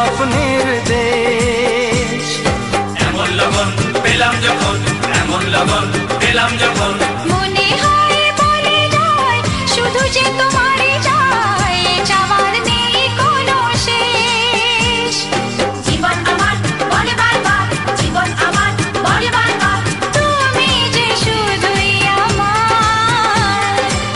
স্বপ্নের দেশ। এমন লগন পেলাম যখন, এমন লগন পেলাম যখন, মনে হয় বলে যায় শুধু যে তোমারই চাই, চাওয়ার নেই কোনো শেষ। জীবন আমার বলে বারবার, জীবন আমার বলে বারবার, তুমি যে শুধুই আমার।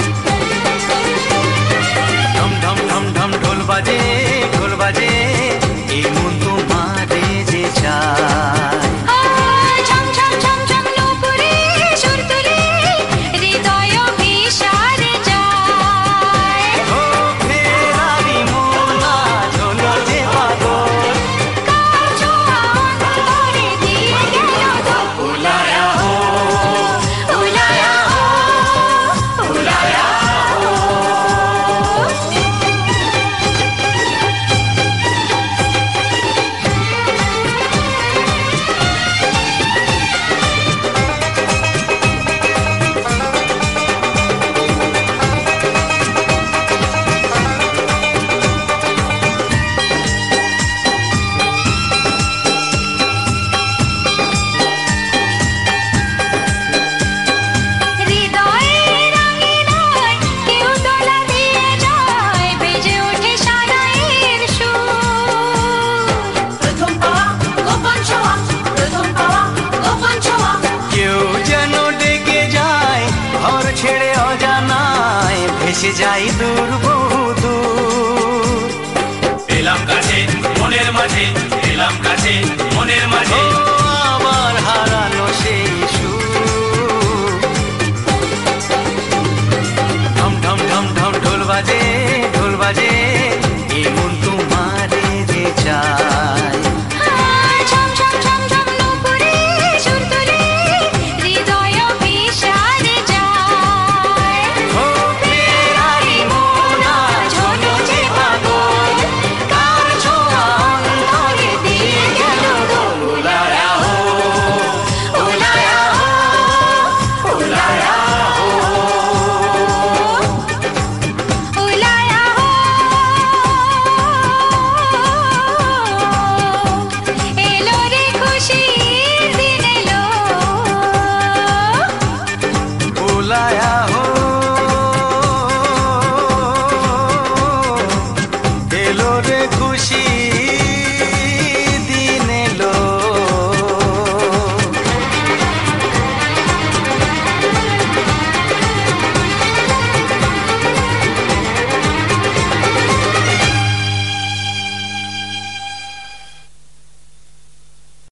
ঢম ঢম ঢম ঢম ঢোল বাজে, ঢোল বাজে, এই মন তোমারে যে চায়। ঝম ঝম ঝম ঝম নূপুরে সুর তুলে হৃদয় বিষাদ যায়। ও ফেরারি মন আজ হলো যে পাগল, কার ছোঁয়া অন্তরে দিয়ে গেল তো। উলায়া হো, উলায়া হো, উলায়া হো। হৃদয়ের আঙিনায় কেউ দোলা দিয়ে যায়, বেজে ওঠে সানাইয়ের সুর। প্রথম পাওয়া গোপন ছোঁয়া, প্রথম পাওয়া গোপন ছোঁয়া। কেউ যেন ডেকে যায় ঘর ছেড়ে অজানায়, ভেসে যাই দূর বহু দূর। পেলাম কাছে মনের মাঝে, পেলাম কাছে মনের মাঝে,